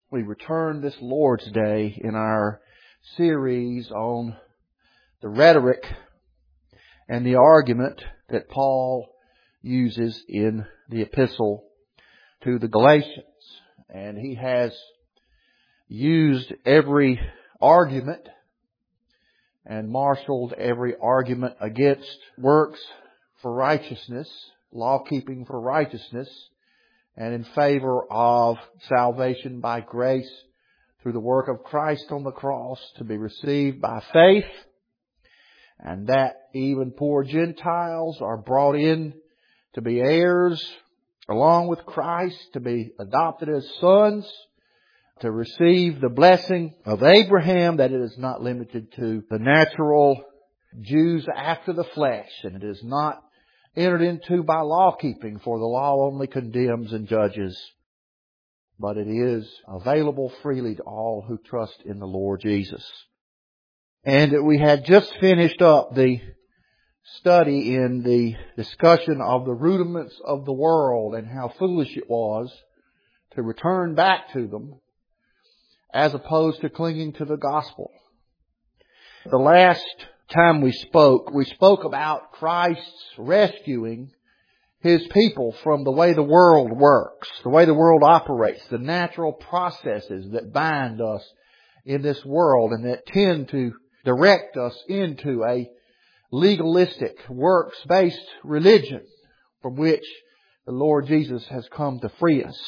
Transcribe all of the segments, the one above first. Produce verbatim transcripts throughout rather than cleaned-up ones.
We return this Lord's Day in our series on the rhetoric and the argument that Paul uses in the epistle to the Galatians. And he has used every argument and marshaled every argument against works for righteousness, law-keeping for righteousness, and in favor of salvation by grace through the work of Christ on the cross to be received by faith, and that even poor Gentiles are brought in to be heirs along with Christ, to be adopted as sons, to receive the blessing of Abraham, that it is not limited to the natural Jews after the flesh, and it is not entered into by law-keeping, for the law only condemns and judges, but it is available freely to all who trust in the Lord Jesus. And we had just finished up the study in the discussion of the rudiments of the world and how foolish it was to return back to them as opposed to clinging to the gospel. The last time we spoke, we spoke about Christ's rescuing His people from the way the world works, the way the world operates, the natural processes that bind us in this world and that tend to direct us into a legalistic, works-based religion from which the Lord Jesus has come to free us.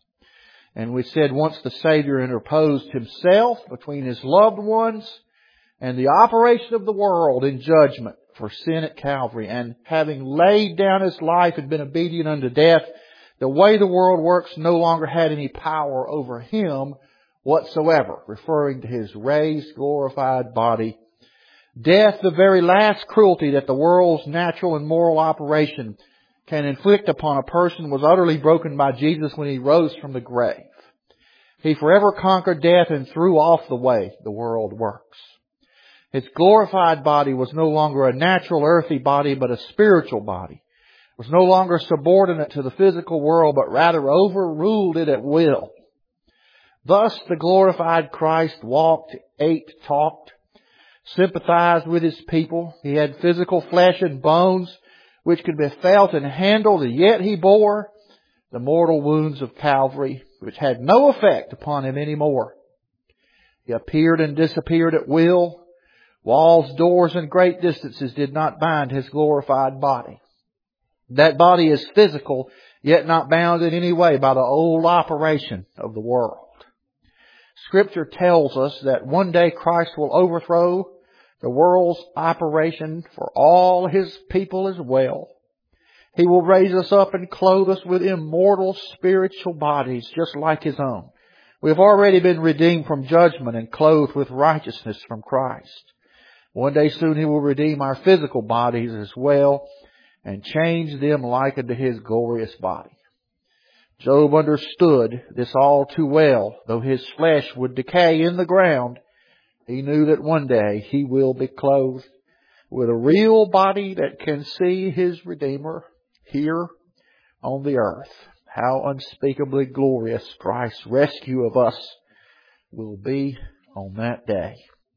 And we said once the Savior interposed Himself between His loved ones and the operation of the world in judgment for sin at Calvary, and having laid down His life and been obedient unto death, the way the world works no longer had any power over Him whatsoever, referring to His raised, glorified body. Death, the very last cruelty that the world's natural and moral operation can inflict upon a person, was utterly broken by Jesus when He rose from the grave. He forever conquered death and threw off the way the world works. His glorified body was no longer a natural earthly body, but a spiritual body. It was no longer subordinate to the physical world, but rather overruled it at will. Thus the glorified Christ walked, ate, talked, sympathized with His people. He had physical flesh and bones which could be felt and handled, and yet He bore the mortal wounds of Calvary, which had no effect upon Him anymore. He appeared and disappeared at will. Walls, doors, and great distances did not bind His glorified body. That body is physical, yet not bound in any way by the old operation of the world. Scripture tells us that one day Christ will overthrow the world's operation for all His people as well. He will raise us up and clothe us with immortal spiritual bodies just like His own. We have already been redeemed from judgment and clothed with righteousness from Christ. One day soon He will redeem our physical bodies as well and change them like unto His glorious body. Job understood this all too well. Though his flesh would decay in the ground, he knew that one day he will be clothed with a real body that can see his Redeemer here on the earth. How unspeakably glorious Christ's rescue of us will be on that day.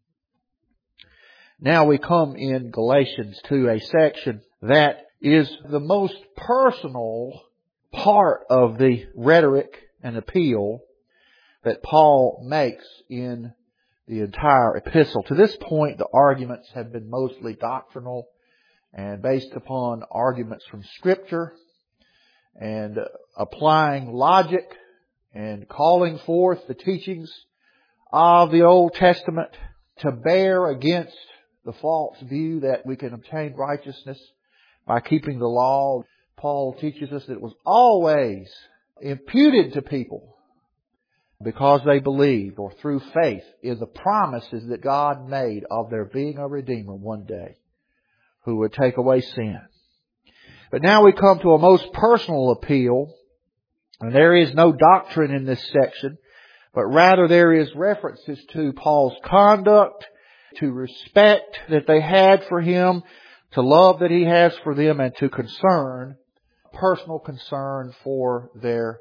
Now we come in Galatians to a section that is the most personal part of the rhetoric and appeal that Paul makes in the entire epistle. To this point, the arguments have been mostly doctrinal and based upon arguments from Scripture and applying logic and calling forth the teachings of the Old Testament to bear against the false view that we can obtain righteousness by keeping the law. Paul teaches us that it was always imputed to people because they believed or through faith in the promises that God made of there being a Redeemer one day who would take away sin. But now we come to a most personal appeal, and there is no doctrine in this section, but rather there is references to Paul's conduct, to respect that they had for him, to love that he has for them, and to concern, personal concern for their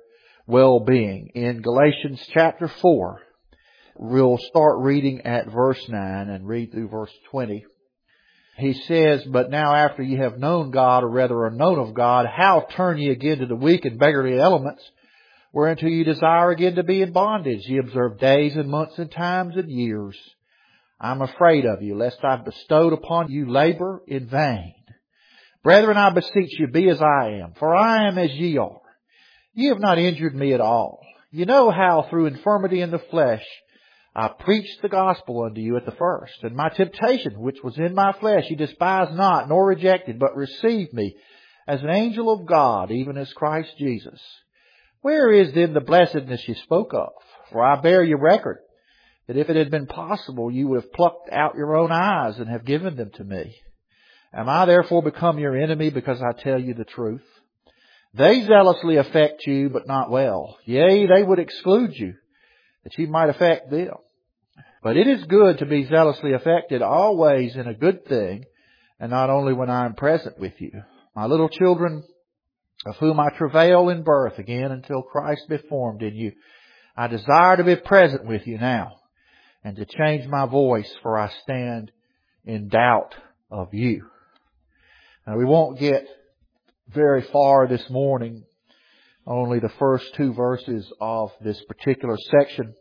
well-being. In Galatians chapter four, we'll start reading at verse nine and read through verse twenty. He says, "But now after ye have known God, or rather are known of God, how turn ye again to the weak and beggarly elements, whereunto ye desire again to be in bondage? Ye observe days and months and times and years. I am afraid of you, lest I have bestowed upon you labor in vain. Brethren, I beseech you, be as I am, for I am as ye are. Ye have not injured me at all. You know how through infirmity in the flesh I preached the gospel unto you at the first. And my temptation, which was in my flesh, ye despised not, nor rejected, but received me as an angel of God, even as Christ Jesus. Where is then the blessedness ye spoke of? For I bear you record, that if it had been possible, you would have plucked out your own eyes and have given them to me. Am I therefore become your enemy because I tell you the truth? They zealously affect you, but not well. Yea, they would exclude you, that ye might affect them. But it is good to be zealously affected always in a good thing, and not only when I am present with you. My little children, of whom I travail in birth again until Christ be formed in you, I desire to be present with you now, and to change my voice, for I stand in doubt of you." Now, we won't get very far this morning, only the first two verses of this particular section.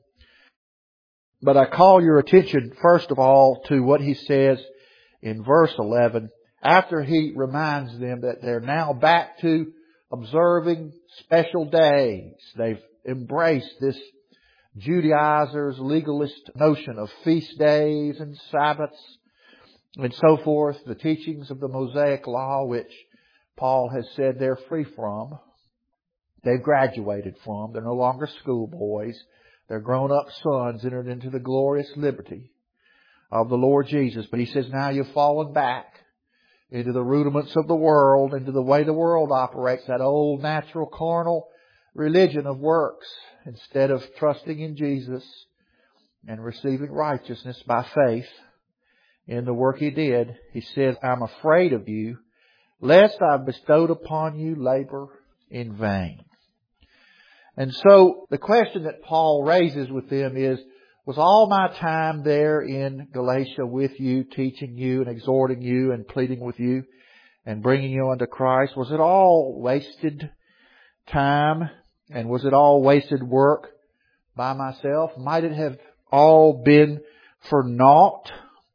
But I call your attention, first of all, to what he says in verse eleven, after he reminds them that they're now back to observing special days. They've embraced this Judaizers' legalist notion of feast days and Sabbaths and so forth, the teachings of the Mosaic Law, which Paul has said they're free from. They've graduated from. They're no longer schoolboys. They're grown-up sons entered into the glorious liberty of the Lord Jesus. But he says, now you've fallen back into the rudiments of the world, into the way the world operates, that old natural carnal religion of works, instead of trusting in Jesus and receiving righteousness by faith in the work He did. He says, I'm afraid of you, lest I have bestowed upon you labor in vain. And so the question that Paul raises with them is, was all my time there in Galatia with you, teaching you and exhorting you and pleading with you and bringing you unto Christ, was it all wasted time? And was it all wasted work by myself? Might it have all been for naught?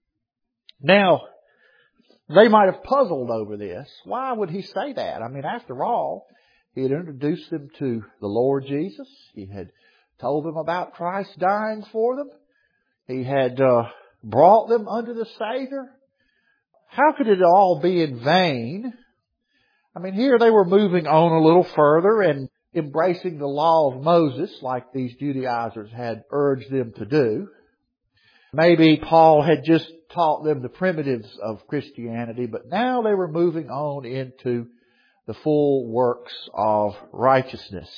Now, they might have puzzled over this. Why would he say that? I mean, after all, he had introduced them to the Lord Jesus. He had told them about Christ dying for them. He had uh, brought them unto the Savior. How could it all be in vain? I mean, here they were moving on a little further and embracing the law of Moses like these Judaizers had urged them to do. Maybe Paul had just taught them the primitives of Christianity, but now they were moving on into the full works of righteousness.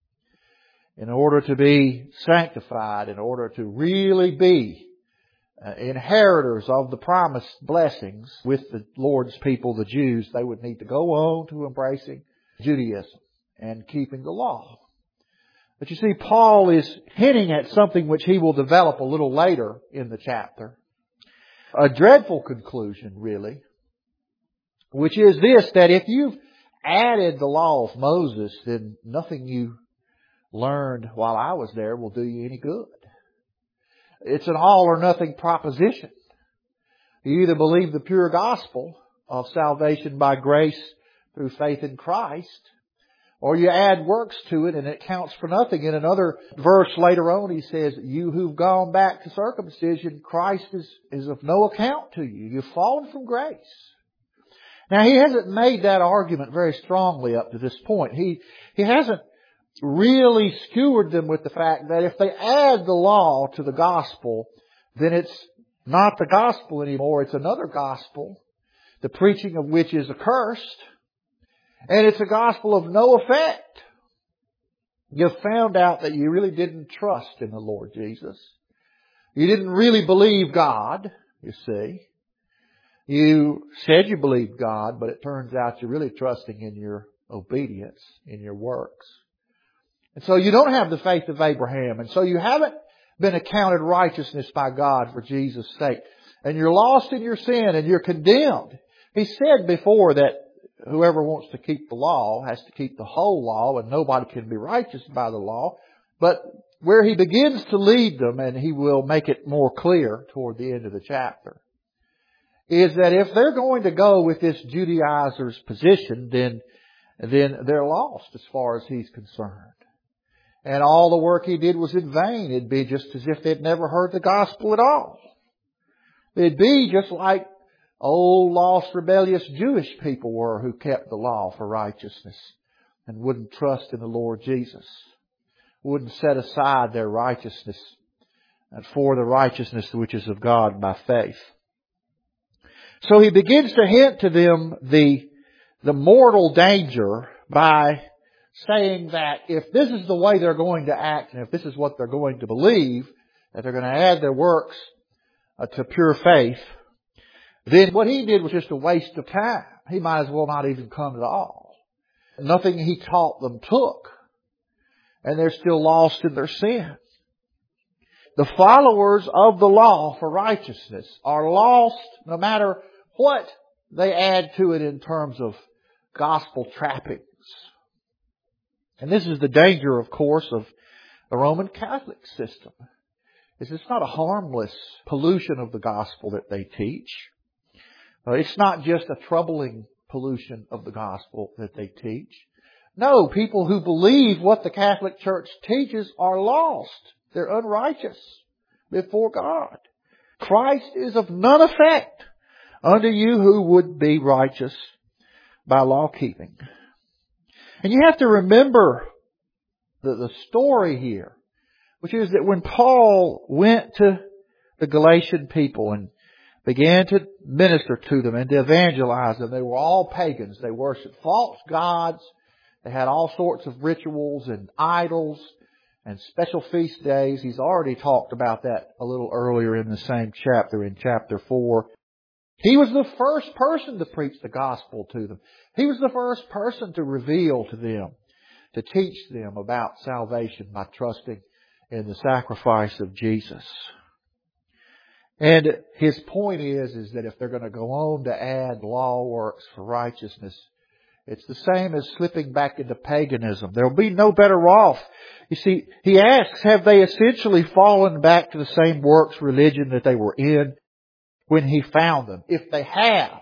In order to be sanctified, in order to really be uh, inheritors of the promised blessings with the Lord's people, the Jews, they would need to go on to embracing Judaism and keeping the law. But you see, Paul is hinting at something which he will develop a little later in the chapter. A dreadful conclusion, really, which is this, that if you've added the law of Moses, then nothing you learned while I was there will do you any good. It's an all or nothing proposition. You either believe the pure gospel of salvation by grace through faith in Christ, or you add works to it and it counts for nothing. In another verse later on, he says, you who've gone back to circumcision, Christ is, is of no account to you. You've fallen from grace. Now, he hasn't made that argument very strongly up to this point. He, he hasn't really skewered them with the fact that if they add the law to the gospel, then it's not the gospel anymore. It's another gospel, the preaching of which is accursed. And it's a gospel of no effect. You've found out that you really didn't trust in the Lord Jesus. You didn't really believe God, you see. You said you believed God, but it turns out you're really trusting in your obedience, in your works. And so you don't have the faith of Abraham. And so you haven't been accounted righteousness by God for Jesus' sake. And you're lost in your sin and you're condemned. He said before that whoever wants to keep the law has to keep the whole law, and nobody can be righteous by the law. But where he begins to lead them, and he will make it more clear toward the end of the chapter, is that if they're going to go with this Judaizer's position, then, then they're lost as far as he's concerned. And all the work he did was in vain. It'd be just as if they'd never heard the gospel at all. It'd be just like old, lost, rebellious Jewish people were who kept the law for righteousness and wouldn't trust in the Lord Jesus. Wouldn't set aside their righteousness and for the righteousness which is of God by faith. So he begins to hint to them the, the mortal danger by saying that if this is the way they're going to act and if this is what they're going to believe, that they're going to add their works uh, to pure faith, then what he did was just a waste of time. He might as well not even come at all. Nothing he taught them took. And they're still lost in their sin. The followers of the law for righteousness are lost no matter what they add to it in terms of gospel trappings. And this is the danger, of course, of the Roman Catholic system. It's not a harmless pollution of the gospel that they teach. It's not just a troubling pollution of the gospel that they teach. No, people who believe what the Catholic Church teaches are lost. They're unrighteous before God. Christ is of none effect unto you who would be righteous by law keeping. And you have to remember the, the story here, which is that when Paul went to the Galatian people and began to minister to them and to evangelize them, they were all pagans. They worshiped false gods. They had all sorts of rituals and idols and special feast days. He's already talked about that a little earlier in the same chapter, in chapter four. He was the first person to preach the gospel to them. He was the first person to reveal to them, to teach them about salvation by trusting in the sacrifice of Jesus. And his point is, is that if they're going to go on to add law works for righteousness, it's the same as slipping back into paganism. They'll be no better off. You see, he asks, have they essentially fallen back to the same works religion that they were in when he found them? If they have,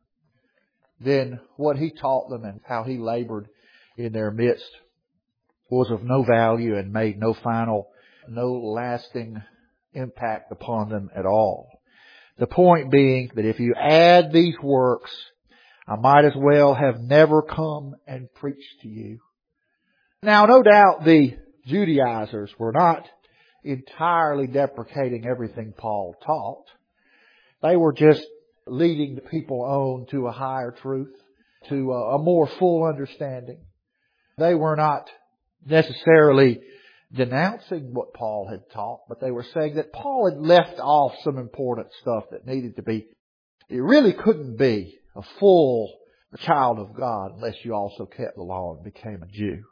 then what he taught them and how he labored in their midst was of no value and made no final, no lasting impact upon them at all. The point being that if you add these works, I might as well have never come and preached to you. Now, no doubt the Judaizers were not entirely deprecating everything Paul taught. They were just leading the people on to a higher truth, to a more full understanding. They were not necessarily denouncing what Paul had taught, but they were saying that Paul had left off some important stuff that needed to be. It really couldn't be a full child of God unless you also kept the law and became a Jew.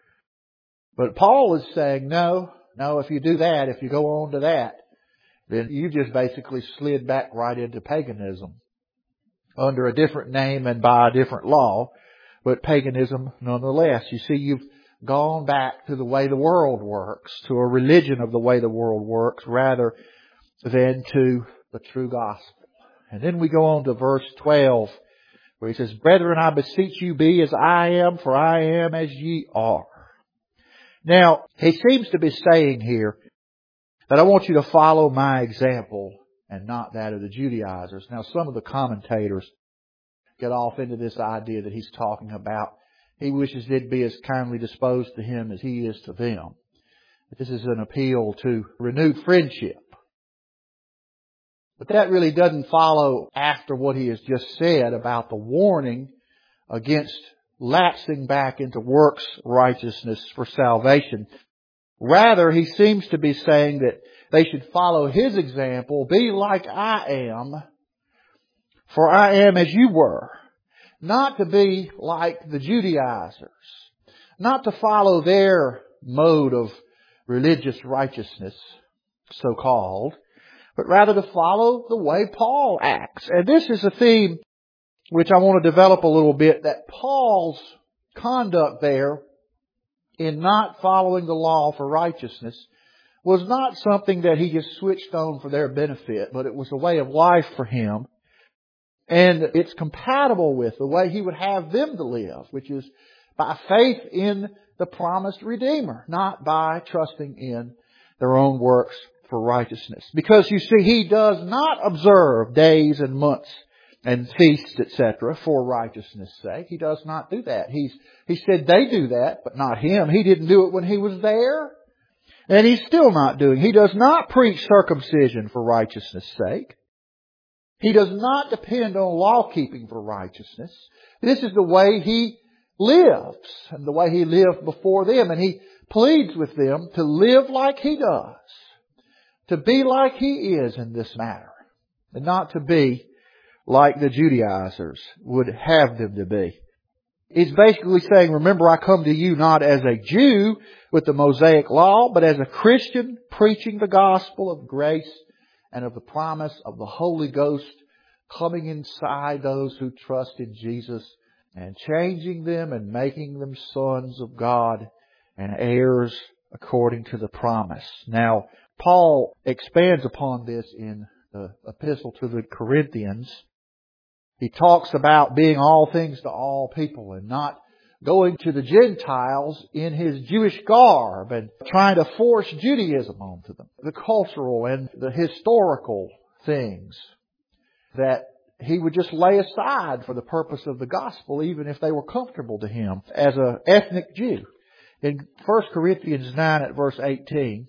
But Paul is saying, no, no, if you do that, if you go on to that, then you just basically slid back right into paganism under a different name and by a different law, but paganism nonetheless. You see, you've gone back to the way the world works, to a religion of the way the world works, rather than to the true gospel. And then we go on to verse twelve, where he says, Brethren, I beseech you, be as I am, for I am as ye are. Now, he seems to be saying here that I want you to follow my example and not that of the Judaizers. Now, some of the commentators get off into this idea that he's talking about he wishes they'd be as kindly disposed to him as he is to them. But this is an appeal to renewed friendship. But that really doesn't follow after what he has just said about the warning against lapsing back into works righteousness for salvation. Rather, he seems to be saying that they should follow his example, be like I am, for I am as you were. Not to be like the Judaizers. Not to follow their mode of religious righteousness, so-called, but rather to follow the way Paul acts. And this is a theme which I want to develop a little bit, that Paul's conduct there in not following the law for righteousness was not something that he just switched on for their benefit, but it was a way of life for him. And it's compatible with the way he would have them to live, which is by faith in the promised Redeemer, not by trusting in their own works for righteousness. Because you see, he does not observe days and months and feasts, et cetera, for righteousness' sake. He does not do that. He's, he said they do that, but not him. He didn't do it when he was there. And he's still not doing. He does not preach circumcision for righteousness' sake. He does not depend on law keeping for righteousness. This is the way he lives and the way he lived before them. And he pleads with them to live like he does, to be like he is in this matter, and not to be like the Judaizers would have them to be. He's basically saying, remember, I come to you not as a Jew with the Mosaic law, but as a Christian preaching the gospel of grace and of the promise of the Holy Ghost coming inside those who trust in Jesus and changing them and making them sons of God and heirs according to the promise. Now, Paul expands upon this in the epistle to the Corinthians. He talks about being all things to all people and not going to the Gentiles in his Jewish garb and trying to force Judaism onto them. The cultural and the historical things that he would just lay aside for the purpose of the gospel, even if they were comfortable to him as an ethnic Jew. In First Corinthians nine at verse eighteen,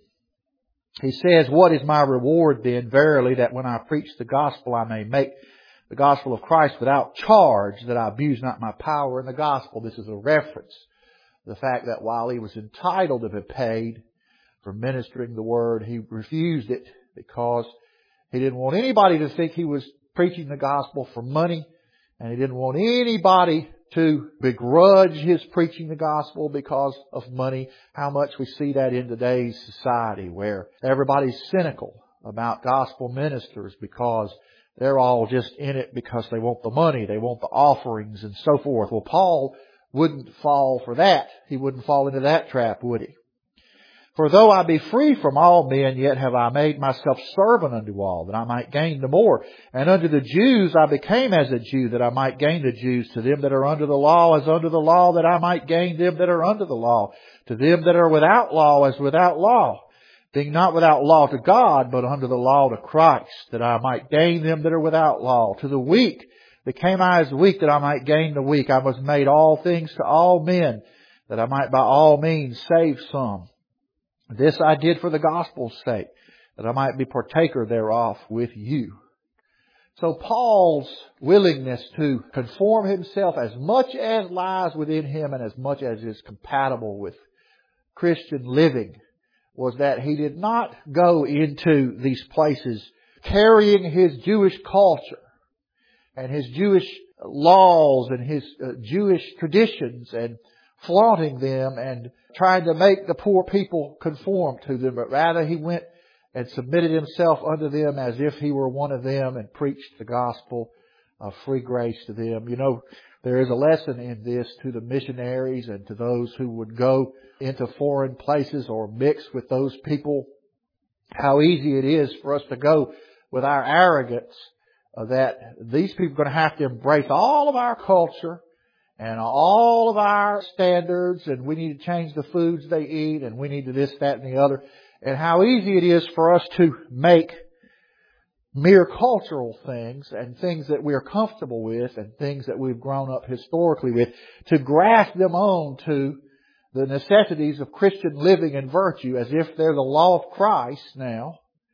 he says, what is my reward then? Verily, that when I preach the gospel, I may make the gospel of Christ without charge, that I abuse not my power in the gospel. This is a reference to the fact that while he was entitled to be paid for ministering the word, he refused it because he didn't want anybody to think he was preaching the gospel for money, and he didn't want anybody to begrudge his preaching the gospel because of money. How much we see that in today's society, where everybody's cynical about gospel ministers because they're all just in it because they want the money, they want the offerings and so forth. Well, Paul wouldn't fall for that. He wouldn't fall into that trap, would he? For though I be free from all men, yet have I made myself servant unto all, that I might gain the more. And unto the Jews I became as a Jew, that I might gain the Jews. To them that are under the law, as under the law, that I might gain them that are under the law. To them that are without law, as without law. Being not without law to God, but under the law to Christ, that I might gain them that are without law. To the weak became I as weak, that I might gain the weak. I was made all things to all men, that I might by all means save some. This I did for the gospel's sake, that I might be partaker thereof with you. So Paul's willingness to conform himself as much as lies within him and as much as is compatible with Christian living was that he did not go into these places carrying his Jewish culture and his Jewish laws and his uh, Jewish traditions and flaunting them and trying to make the poor people conform to them, but rather he went and submitted himself unto them as if he were one of them and preached the gospel of free grace to them. You know, there is a lesson in this to the missionaries and to those who would go into foreign places or mix with those people, how easy it is for us to go with our arrogance uh, that these people are going to have to embrace all of our culture and all of our standards, and we need to change the foods they eat, and we need to this, that, and the other. And how easy it is for us to make mere cultural things and things that we are comfortable with and things that we've grown up historically with, to grasp them on to the necessities of Christian living and virtue as if they're the law of Christ now.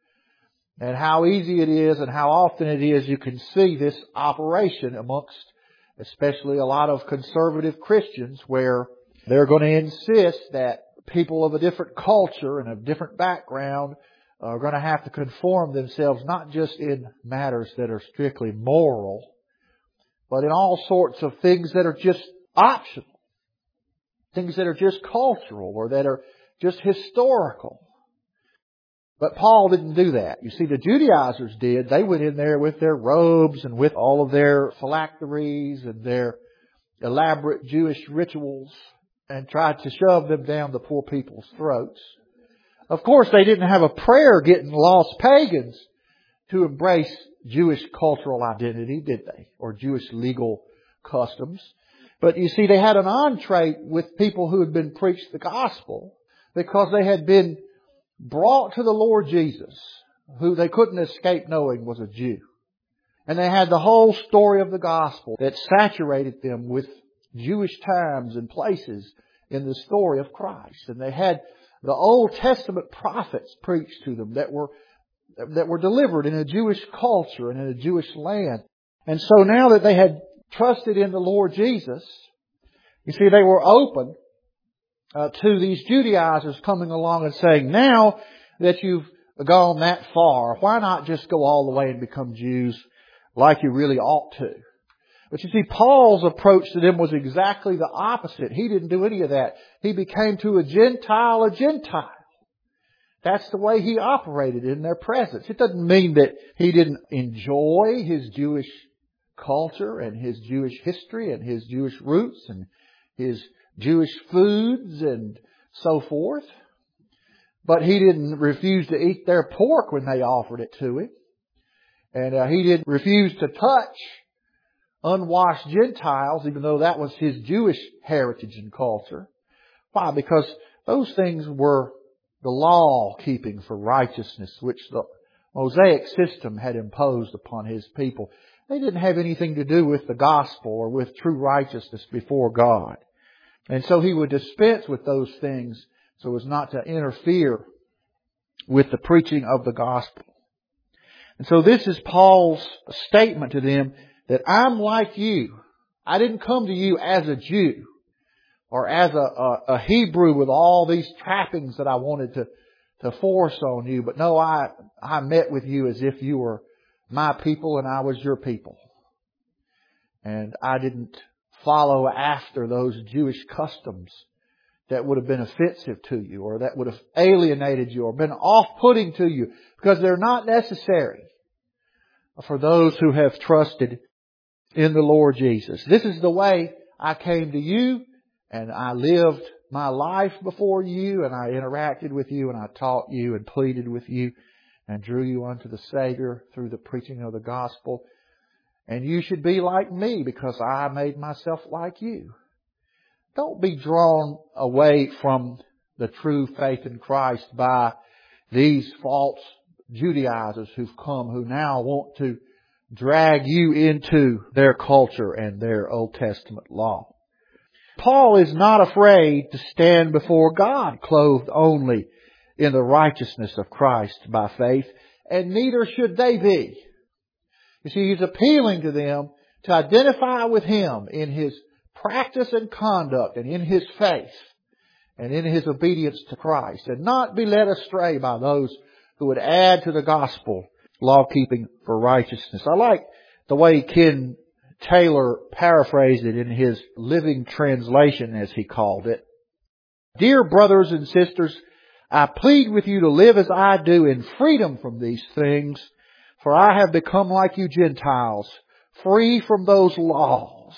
And how easy it is and how often it is you can see this operation amongst especially a lot of conservative Christians, where they're going to insist that people of a different culture and a different background are going to have to conform themselves not just in matters that are strictly moral, but in all sorts of things that are just optional, things that are just cultural or that are just historical. But Paul didn't do that. You see, the Judaizers did. They went in there with their robes and with all of their phylacteries and their elaborate Jewish rituals and tried to shove them down the poor people's throats. Of course, they didn't have a prayer getting lost pagans to embrace Jewish cultural identity, did they? Or Jewish legal customs. But you see, they had an entree with people who had been preached the gospel because they had been brought to the Lord Jesus, who they couldn't escape knowing was a Jew. And they had the whole story of the gospel that saturated them with Jewish times and places in the story of Christ. And they had the Old Testament prophets preached to them that were that were delivered in a Jewish culture and in a Jewish land. And so now that they had trusted in the Lord Jesus, you see, they were open uh, to these Judaizers coming along and saying, now that you've gone that far, why not just go all the way and become Jews like you really ought to? But you see, Paul's approach to them was exactly the opposite. He didn't do any of that. He became to a Gentile a Gentile. That's the way he operated in their presence. It doesn't mean that he didn't enjoy his Jewish culture and his Jewish history and his Jewish roots and his Jewish foods and so forth. But he didn't refuse to eat their pork when they offered it to him. And uh, he didn't refuse to touch unwashed Gentiles, even though that was his Jewish heritage and culture. Why? Because those things were the law keeping for righteousness, which the Mosaic system had imposed upon his people. They didn't have anything to do with the gospel or with true righteousness before God. And so he would dispense with those things so as not to interfere with the preaching of the gospel. And so this is Paul's statement to them that I'm like you. I didn't come to you as a Jew or as a, a, a Hebrew with all these trappings that I wanted to, to force on you. But no, I, I met with you as if you were my people and I was your people. And I didn't follow after those Jewish customs that would have been offensive to you or that would have alienated you or been off-putting to you, because they're not necessary for those who have trusted in the Lord Jesus. This is the way I came to you, and I lived my life before you, and I interacted with you, and I taught you and pleaded with you and drew you unto the Savior through the preaching of the gospel. And you should be like me because I made myself like you. Don't be drawn away from the true faith in Christ by these false Judaizers who've come, who now want to drag you into their culture and their Old Testament law. Paul is not afraid to stand before God clothed only in the righteousness of Christ by faith, and neither should they be. You see, he's appealing to them to identify with Him in His practice and conduct and in His faith and in His obedience to Christ, and not be led astray by those who would add to the gospel law-keeping for righteousness. I like the way Ken Taylor paraphrased it in his Living Translation, as he called it. Dear brothers and sisters, I plead with you to live as I do in freedom from these things, for I have become like you Gentiles, free from those laws.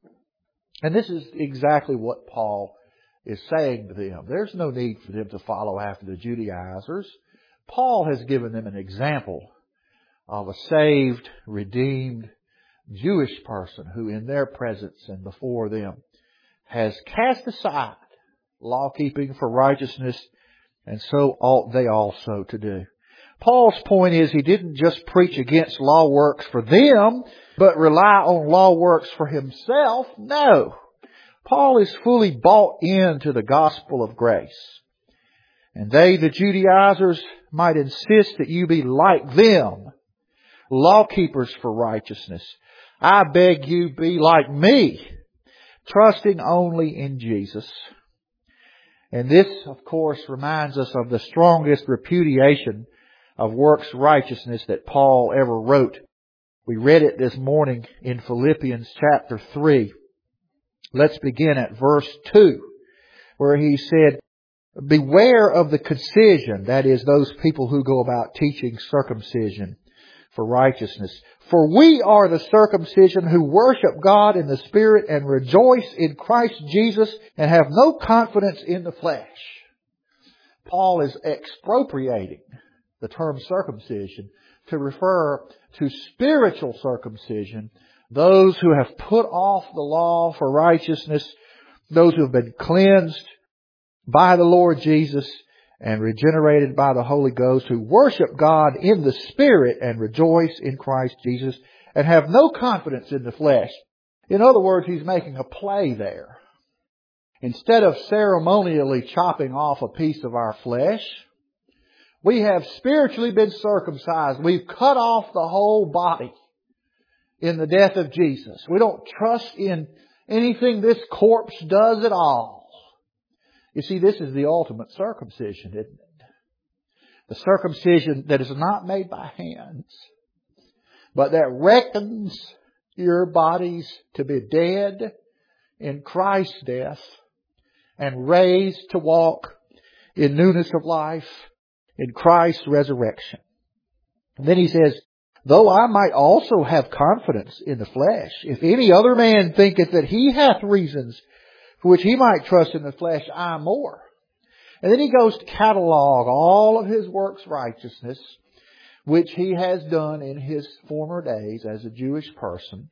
And this is exactly what Paul is saying to them. There's no need for them to follow after the Judaizers. Paul has given them an example of a saved, redeemed Jewish person who in their presence and before them has cast aside law-keeping for righteousness, and so ought they also to do. Paul's point is he didn't just preach against law works for them, but rely on law works for himself. No. Paul is fully bought into the gospel of grace. And they, the Judaizers, might insist that you be like them, law-keepers for righteousness. I beg you, be like me, trusting only in Jesus. And this, of course, reminds us of the strongest repudiation of works righteousness that Paul ever wrote. We read it this morning in Philippians chapter three. Let's begin at verse two, where he said, Beware of the concision, that is, those people who go about teaching circumcision for righteousness. For we are the circumcision who worship God in the Spirit and rejoice in Christ Jesus and have no confidence in the flesh. Paul is expropriating the term circumcision to refer to spiritual circumcision, those who have put off the law for righteousness, those who have been cleansed by the Lord Jesus and regenerated by the Holy Ghost, who worship God in the Spirit and rejoice in Christ Jesus and have no confidence in the flesh. In other words, he's making a play there. Instead of ceremonially chopping off a piece of our flesh, we have spiritually been circumcised. We've cut off the whole body in the death of Jesus. We don't trust in anything this corpse does at all. You see, this is the ultimate circumcision, isn't it? The circumcision that is not made by hands, but that reckons your bodies to be dead in Christ's death and raised to walk in newness of life in Christ's resurrection. And then he says, though I might also have confidence in the flesh, if any other man thinketh that he hath reasons for which he might trust in the flesh, I more. And then he goes to catalog all of his works righteousness, which he has done in his former days as a Jewish person.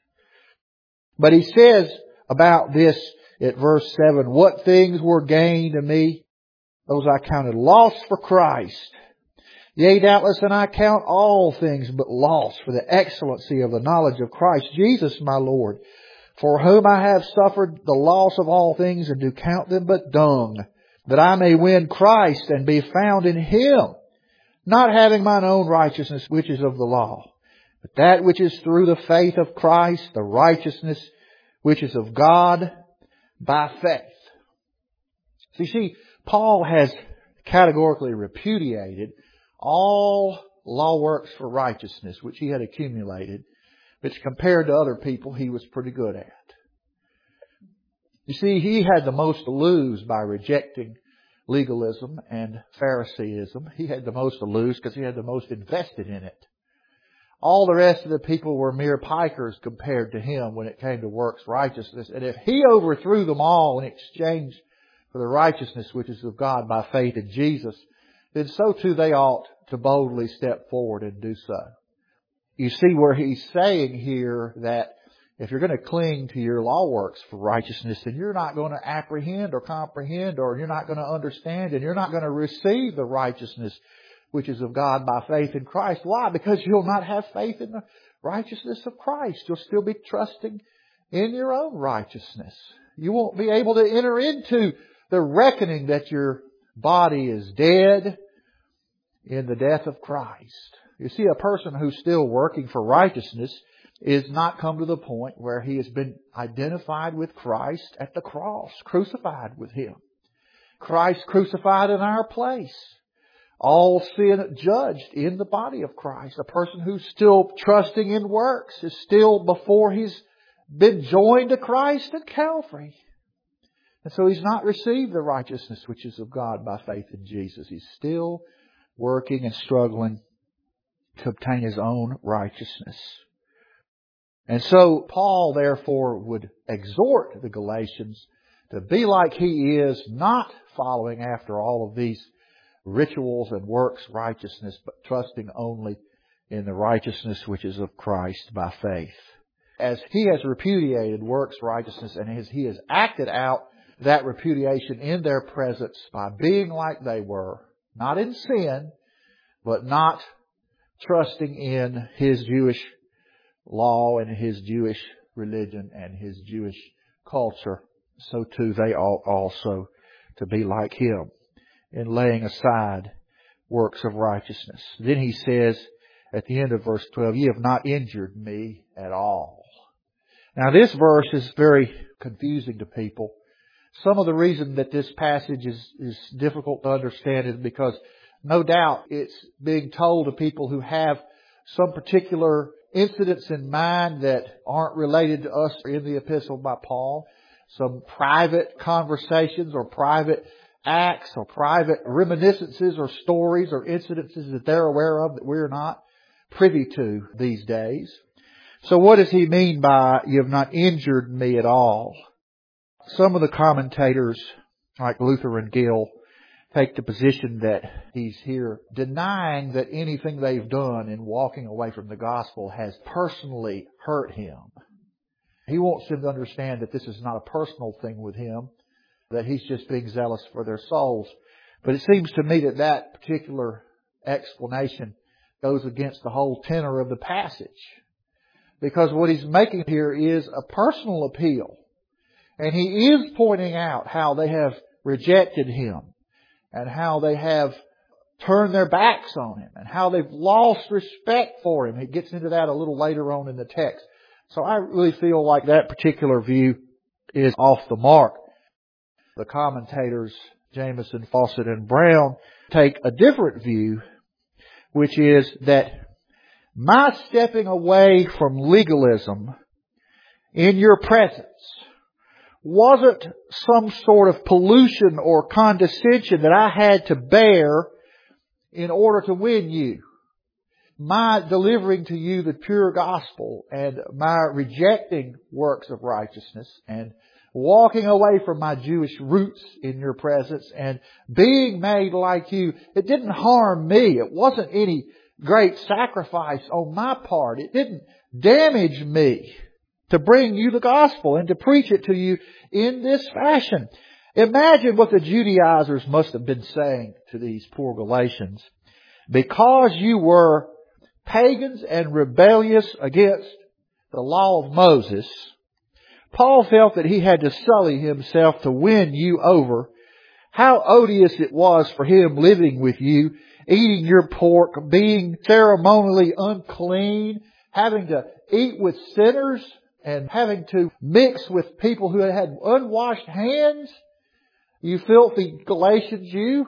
But he says about this at verse seven, what things were gained to me, those I counted loss for Christ. Yea, doubtless, and I count all things but loss for the excellency of the knowledge of Christ Jesus my Lord, for whom I have suffered the loss of all things, and do count them but dung, that I may win Christ and be found in Him, not having mine own righteousness which is of the law, but that which is through the faith of Christ, the righteousness which is of God by faith. So you see, Paul has categorically repudiated all law works for righteousness which he had accumulated, which compared to other people he was pretty good at. You see, he had the most to lose by rejecting legalism and Phariseeism. He had the most to lose because he had the most invested in it. All the rest of the people were mere pikers compared to him when it came to works righteousness. And if he overthrew them all in exchange for the righteousness which is of God by faith in Jesus, then so too they ought to boldly step forward and do so. You see where he's saying here that if you're going to cling to your law works for righteousness, then you're not going to apprehend or comprehend, or you're not going to understand, and you're not going to receive the righteousness which is of God by faith in Christ. Why? Because you'll not have faith in the righteousness of Christ. You'll still be trusting in your own righteousness. You won't be able to enter into the reckoning that your body is dead in the death of Christ. You see, a person who's still working for righteousness is not come to the point where he has been identified with Christ at the cross, crucified with Him. Christ crucified in our place. All sin judged in the body of Christ. A person who's still trusting in works is still before he's been joined to Christ at Calvary. And so he's not received the righteousness which is of God by faith in Jesus. He's still working and struggling to obtain his own righteousness. And so Paul therefore would exhort the Galatians to be like he is, not following after all of these rituals and works righteousness, but trusting only in the righteousness which is of Christ by faith. As he has repudiated works righteousness, and as he has acted out that repudiation in their presence by being like they were, not in sin, but not trusting in his Jewish law and his Jewish religion and his Jewish culture, so too they ought also to be like him in laying aside works of righteousness. Then he says at the end of verse twelve, ye have not injured me at all. Now this verse is very confusing to people. Some of the reason that this passage is, is difficult to understand is because no doubt it's being told to people who have some particular incidents in mind that aren't related to us in the epistle by Paul. Some private conversations or private acts or private reminiscences or stories or incidences that they're aware of that we're not privy to these days. So what does he mean by, you have not injured me at all? Some of the commentators, like Luther and Gill, take the position that he's here denying that anything they've done in walking away from the gospel has personally hurt him. He wants them to understand that this is not a personal thing with him, that he's just being zealous for their souls. But it seems to me that that particular explanation goes against the whole tenor of the passage. Because what he's making here is a personal appeal. And he is pointing out how they have rejected him and how they have turned their backs on him and how they've lost respect for him. He gets into that a little later on in the text. So I really feel like that particular view is off the mark. The commentators, Jamieson, Fawcett, and Brown, take a different view, which is that my stepping away from legalism in your presence wasn't some sort of pollution or condescension that I had to bear in order to win you. My delivering to you the pure gospel and my rejecting works of righteousness and walking away from my Jewish roots in your presence and being made like you, it didn't harm me. It wasn't any great sacrifice on my part. It didn't damage me to bring you the gospel and to preach it to you in this fashion. Imagine what the Judaizers must have been saying to these poor Galatians. Because you were pagans and rebellious against the law of Moses, Paul felt that he had to sully himself to win you over. How odious it was for him living with you, eating your pork, being ceremonially unclean, having to eat with sinners, and having to mix with people who had had unwashed hands. You filthy Galatians, you.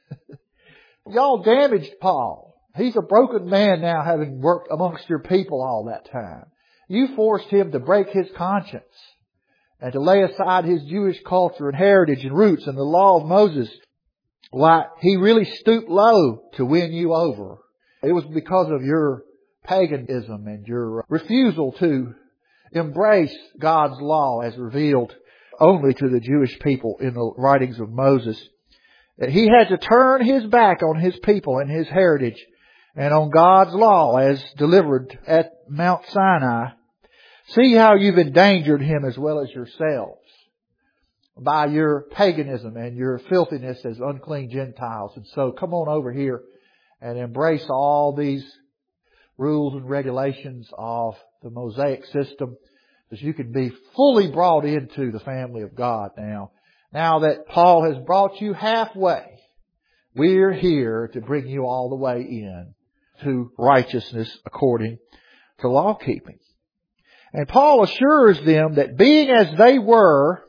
Y'all damaged Paul. He's a broken man now, having worked amongst your people all that time. You forced him to break his conscience and to lay aside his Jewish culture and heritage and roots and the law of Moses. Why, he really stooped low to win you over. It was because of your paganism and your refusal to embrace God's law as revealed only to the Jewish people in the writings of Moses, that he had to turn his back on his people and his heritage and on God's law as delivered at Mount Sinai. See how you've endangered him as well as yourselves by your paganism and your filthiness as unclean Gentiles. And so come on over here and embrace all these rules and regulations of the Mosaic system, as you can be fully brought into the family of God now. Now that Paul has brought you halfway, we're here to bring you all the way in to righteousness according to law keeping. And Paul assures them that being as they were,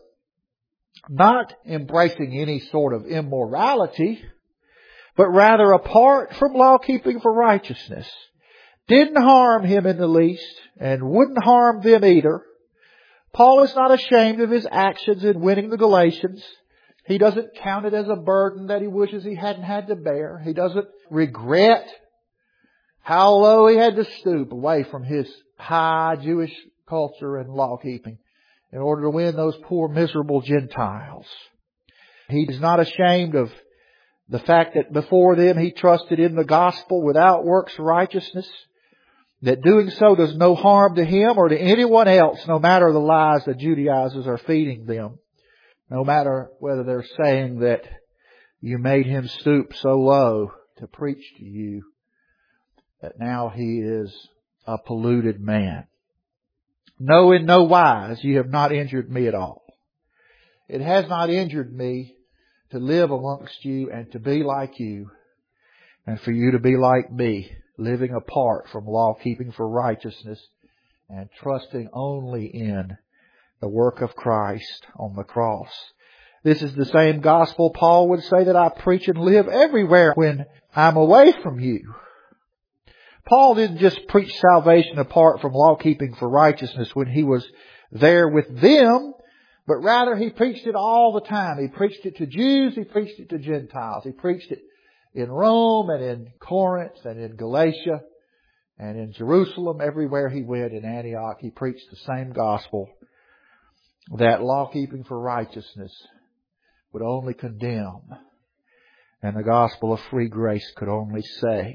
not embracing any sort of immorality, but rather apart from law keeping for righteousness, didn't harm him in the least and wouldn't harm them either. Paul is not ashamed of his actions in winning the Galatians. He doesn't count it as a burden that he wishes he hadn't had to bear. He doesn't regret how low he had to stoop away from his high Jewish culture and law keeping in order to win those poor miserable Gentiles. He is not ashamed of the fact that before them he trusted in the gospel without works righteousness, that doing so does no harm to him or to anyone else, no matter the lies the Judaizers are feeding them, no matter whether they're saying that you made him stoop so low to preach to you that now he is a polluted man. No, in no wise you have not injured me at all. It has not injured me to live amongst you and to be like you, and for you to be like me, living apart from law keeping for righteousness and trusting only in the work of Christ on the cross. This is the same gospel Paul would say that I preach and live everywhere when I'm away from you. Paul didn't just preach salvation apart from law keeping for righteousness when he was there with them, But rather He preached it all the time. He preached it to Jews. He preached it to Gentiles. He preached it in Rome and in Corinth and in Galatia and in Jerusalem. Everywhere He went, in Antioch, He preached the same gospel, that law-keeping for righteousness would only condemn, and the gospel of free grace could only save.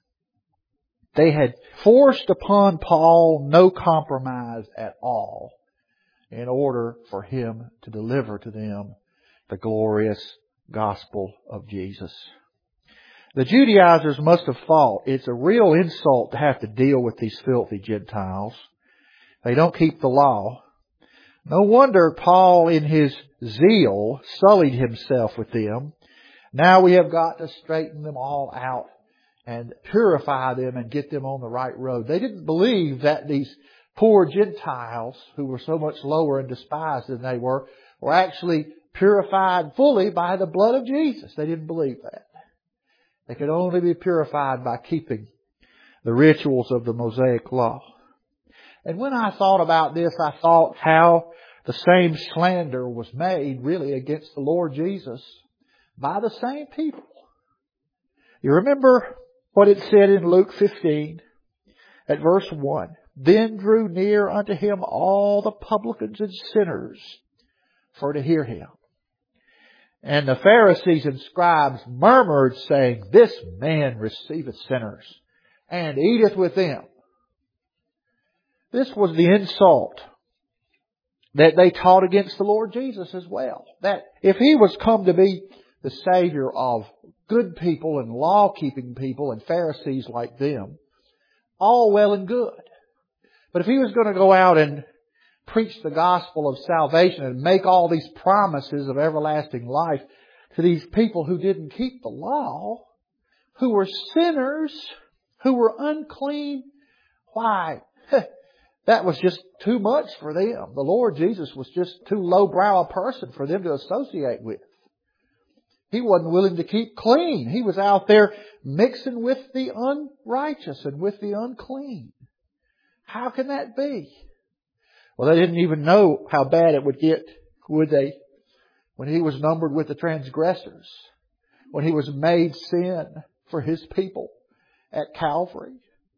They had forced upon Paul no compromise at all in order for him to deliver to them the glorious gospel of Jesus. The Judaizers must have thought it's a real insult to have to deal with these filthy Gentiles. They don't keep the law. No wonder Paul, in his zeal, sullied himself with them. Now we have got to straighten them all out and purify them and get them on the right road. They didn't believe that these poor Gentiles, who were so much lower and despised than they were, were actually purified fully by the blood of Jesus. They didn't believe that. They could only be purified by keeping the rituals of the Mosaic Law. And when I thought about this, I thought how the same slander was made really against the Lord Jesus by the same people. You remember what it said in Luke fifteen at verse one. Then drew near unto Him all the publicans and sinners for to hear Him. And the Pharisees and scribes murmured, saying, This man receiveth sinners, and eateth with them. This was the insult that they taught against the Lord Jesus as well. That if He was come to be the Savior of good people and law-keeping people and Pharisees like them, all well and good. But if He was going to go out and preach the gospel of salvation and make all these promises of everlasting life to these people who didn't keep the law, who were sinners, who were unclean, why? That was just too much for them. The Lord Jesus was just too lowbrow a person for them to associate with. He wasn't willing to keep clean. He was out there mixing with the unrighteous and with the unclean. How can that be? Well, they didn't even know how bad it would get, would they? When He was numbered with the transgressors. When He was made sin for His people at Calvary.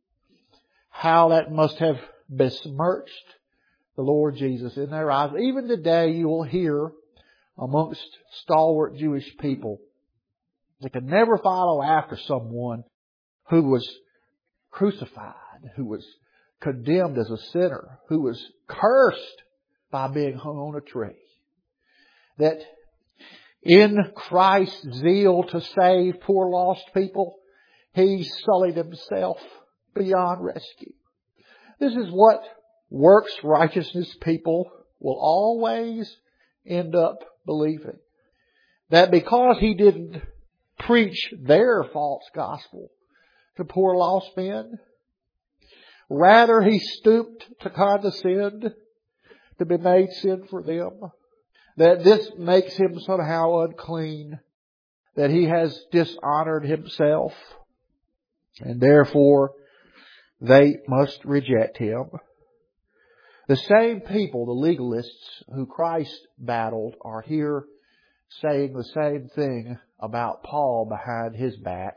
How that must have besmirched the Lord Jesus in their eyes. Even today you will hear amongst stalwart Jewish people they could never follow after someone who was crucified, who was condemned as a sinner, who was cursed by being hung on a tree. That in Christ's zeal to save poor lost people, He sullied Himself beyond rescue. This is what works righteousness people will always end up believing. That because He didn't preach their false gospel to poor lost men, rather He stooped to condescend to be made sin for them. That this makes Him somehow unclean. That He has dishonored Himself. And therefore they must reject Him. The same people, the legalists who Christ battled, are here saying the same thing about Paul behind his back.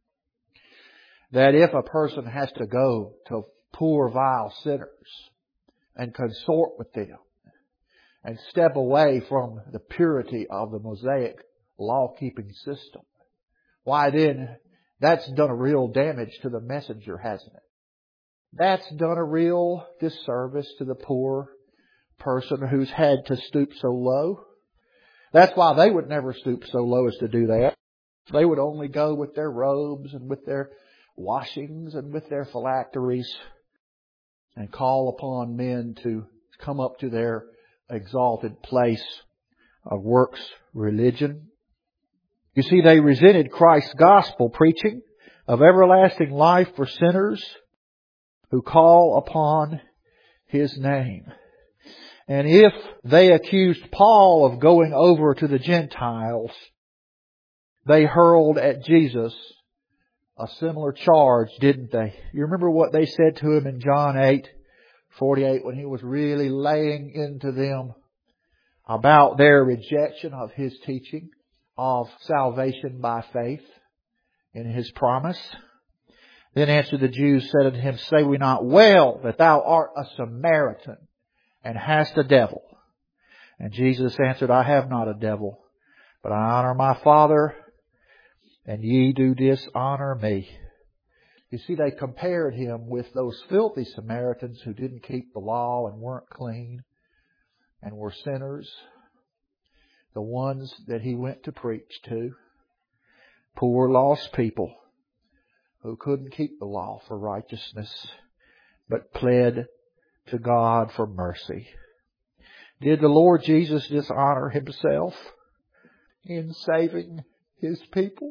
That if a person has to go to poor, vile sinners and consort with them and step away from the purity of the Mosaic law-keeping system, why then that's done a real damage to the messenger, hasn't it? That's done a real disservice to the poor person who's had to stoop so low. That's why they would never stoop so low as to do that. They would only go with their robes and with their washings and with their phylacteries and call upon men to come up to their exalted place of works religion. You see, they resented Christ's gospel preaching of everlasting life for sinners who call upon His name. And if they accused Paul of going over to the Gentiles, they hurled at Jesus a similar charge, didn't they? You remember what they said to Him in John eight forty-eight when He was really laying into them about their rejection of His teaching of salvation by faith in His promise. Then answered the Jews, said unto him, Say we not well that thou art a Samaritan, and hast a devil? And Jesus answered, I have not a devil, but I honor my Father, and ye do dishonor me. You see, they compared Him with those filthy Samaritans who didn't keep the law and weren't clean and were sinners. The ones that He went to preach to. Poor lost people who couldn't keep the law for righteousness, but pled to God for mercy. Did the Lord Jesus dishonor Himself in saving His people?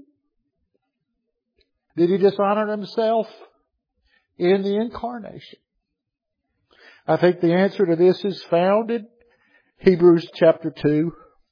Did He dishonor Himself in the incarnation? I think the answer to this is found in Hebrews chapter two,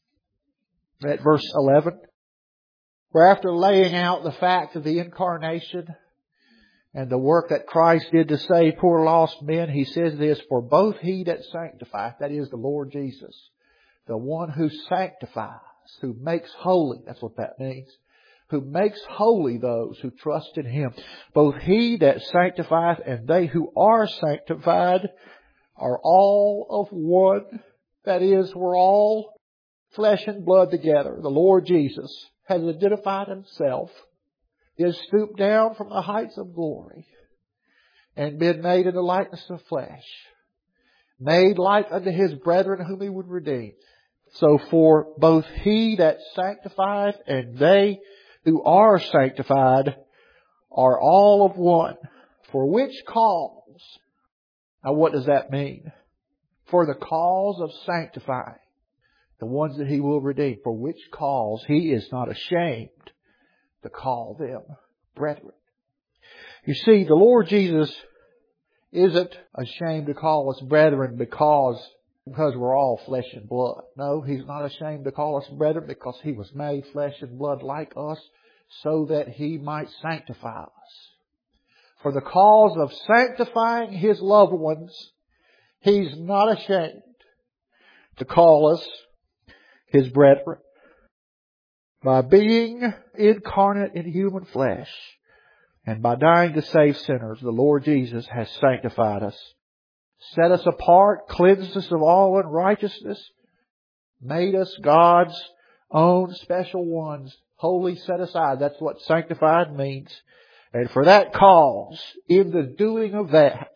at verse eleven, where after laying out the fact of the incarnation and the work that Christ did to save poor lost men, He says this, For both He that sanctifieth, that is the Lord Jesus, the one who sanctifies, who makes holy, that's what that means, who makes holy those who trust in Him. Both He that sanctifieth and they who are sanctified are all of one. That is, we're all flesh and blood together. The Lord Jesus has identified Himself. He has stooped down from the heights of glory and been made in the likeness of flesh, made like unto His brethren whom He would redeem. So for both He that sanctifieth and they who are sanctified are all of one. For which cause? Now what does that mean? For the cause of sanctifying, the ones that He will redeem. For which cause He is not ashamed to call them brethren. You see, the Lord Jesus isn't ashamed to call us brethren because, because we're all flesh and blood. No, He's not ashamed to call us brethren because He was made flesh and blood like us so that He might sanctify us. For the cause of sanctifying His loved ones, He's not ashamed to call us His brethren. By being incarnate in human flesh and by dying to save sinners, the Lord Jesus has sanctified us, set us apart, cleansed us of all unrighteousness, made us God's own special ones, wholly set aside. That's what sanctified means. And for that cause, in the doing of that,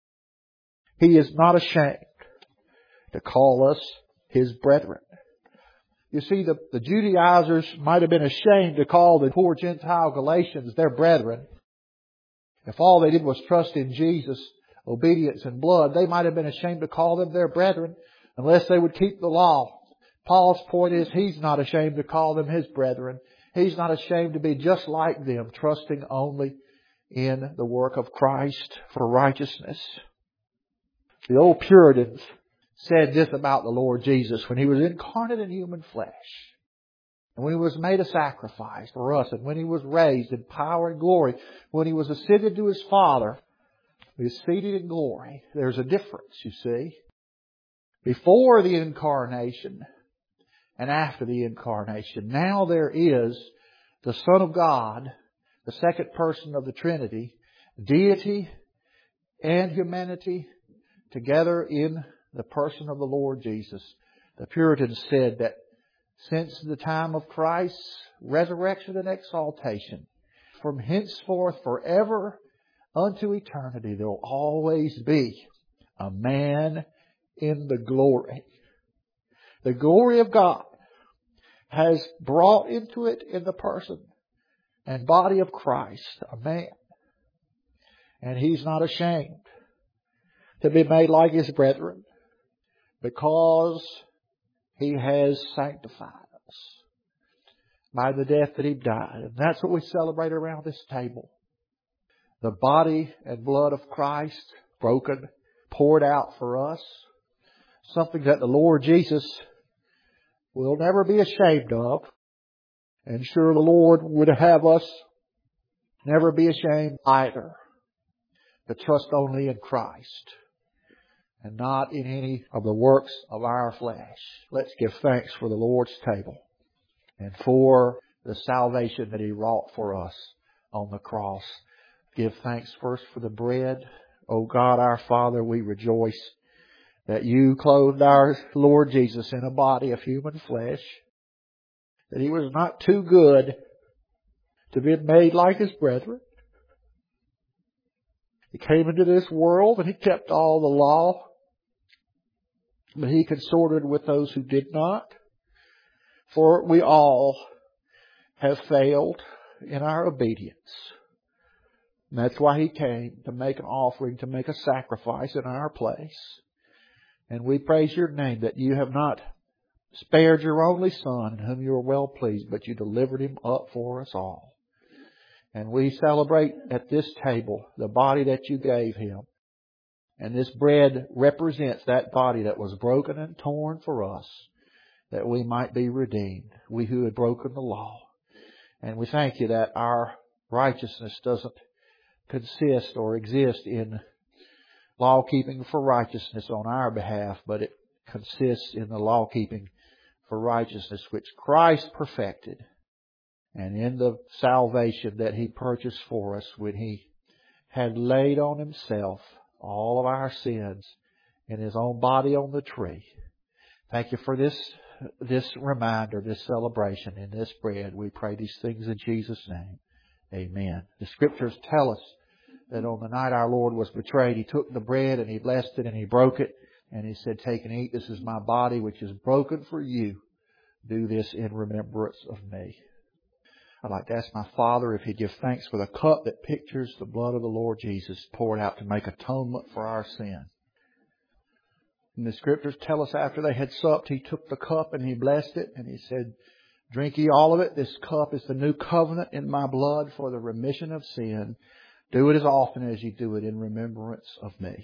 He is not ashamed to call us His brethren. You see, the, the Judaizers might have been ashamed to call the poor Gentile Galatians their brethren. If all they did was trust in Jesus, obedience and blood, they might have been ashamed to call them their brethren unless they would keep the law. Paul's point is He's not ashamed to call them His brethren. He's not ashamed to be just like them, trusting only in the work of Christ for righteousness. The old Puritans said this about the Lord Jesus when He was incarnate in human flesh, and when He was made a sacrifice for us, and when He was raised in power and glory, when He was ascended to His Father, He was seated in glory. There's a difference, you see. Before the incarnation and after the incarnation, now there is the Son of God, the second person of the Trinity, deity and humanity together in the person of the Lord Jesus. The Puritans said that since the time of Christ's resurrection and exaltation, from henceforth forever unto eternity, there will always be a man in the glory. The glory of God has brought into it in the person and body of Christ a man. And He's not ashamed to be made like His brethren, because He has sanctified us by the death that He died. And that's what we celebrate around this table. The body and blood of Christ broken, poured out for us. Something that the Lord Jesus will never be ashamed of. And sure, the Lord would have us never be ashamed either, to trust only in Christ and not in any of the works of our flesh. Let's give thanks for the Lord's table and for the salvation that He wrought for us on the cross. Give thanks first for the bread. O God, our Father, we rejoice that You clothed our Lord Jesus in a body of human flesh, that He was not too good to be made like His brethren. He came into this world and He kept all the law, but He consorted with those who did not. For we all have failed in our obedience. And that's why He came, to make an offering, to make a sacrifice in our place. And we praise Your name that You have not spared Your only Son, in whom You are well pleased, but You delivered Him up for us all. And we celebrate at this table the body that You gave Him. And this bread represents that body that was broken and torn for us, that we might be redeemed, we who had broken the law. And we thank You that our righteousness doesn't consist or exist in law keeping for righteousness on our behalf, but it consists in the law keeping for righteousness which Christ perfected, and in the salvation that He purchased for us when He had laid on Himself all of our sins in His own body on the tree. Thank You for this this reminder, this celebration in this bread. We pray these things in Jesus' name. Amen. The Scriptures tell us that on the night our Lord was betrayed, He took the bread and He blessed it and He broke it. And He said, "Take and eat. This is My body which is broken for you. Do this in remembrance of Me." I'd like to ask my Father if He'd give thanks for the cup that pictures the blood of the Lord Jesus poured out to make atonement for our sin. And the Scriptures tell us after they had supped, He took the cup and He blessed it and He said, "Drink ye all of it. This cup is the new covenant in My blood for the remission of sin. Do it as often as you do it in remembrance of Me."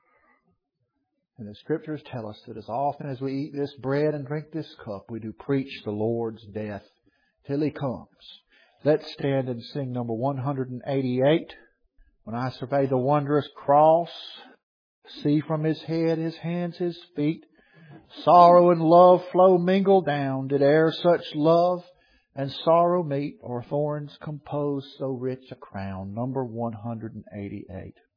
And the Scriptures tell us that as often as we eat this bread and drink this cup, we do preach the Lord's death till He comes. Let's stand and sing number one hundred eighty-eight. When I survey the wondrous cross, see from His head, His hands, His feet, sorrow and love flow mingled down. Did e'er such love and sorrow meet, or thorns compose so rich a crown? Number one hundred eighty-eight.